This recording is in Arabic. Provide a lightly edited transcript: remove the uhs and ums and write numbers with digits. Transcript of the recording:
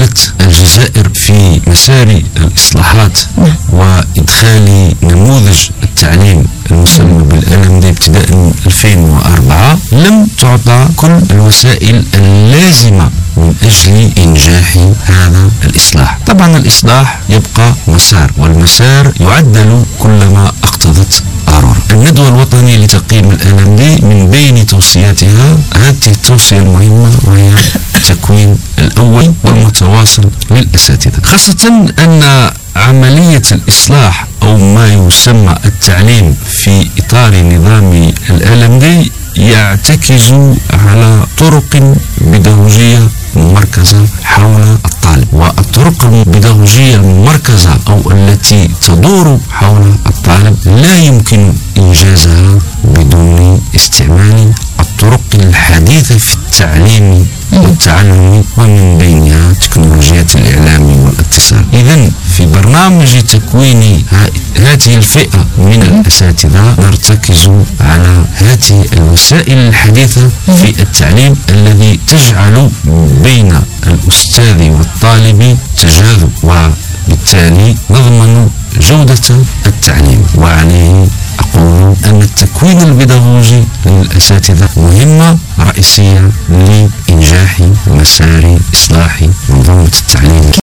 قامت الجزائر في مسار الإصلاحات وإدخال نموذج التعليم المسمى بالLMD ابتداء من 2004 لم تعطى كل الوسائل اللازمة من أجل إنجاح هذا الإصلاح. طبعا الإصلاح يبقى مسار، والمسار يعدل كلما اقتضت ضرورة. الندوة الوطنية لتقييم الLMD من بين توصياتها هذه التوصية المهمة، وهي التكوين الأول والمتواصل للأساتذة، خاصة أن عملية الإصلاح أو ما يسمى التعليم في إطار نظام الLMD يعتكز على طرق بيداغوجية مركزة حول الطالب، والطرق البيداغوجية المركزة أو التي تدور حول الطالب لا يمكن إنجازها بدون استعمال الطرق الحديثة في التعليم والتعلم، ومن بينها تكنولوجيات الإعلام والاتصال. إذن في برنامج تكوين هذه الفئة من الأساتذة نرتكز على هذه الوسائل الحديثة في التعليم الذي تجعل بين الأستاذ والطالب تجاذب، وبالتالي نضمن جودة التعليم. وعليه أقول أن التكوين البيداغوجي للأساتذة مهمة رئيسية لإنجاح مسار إصلاح منظومة التعليم.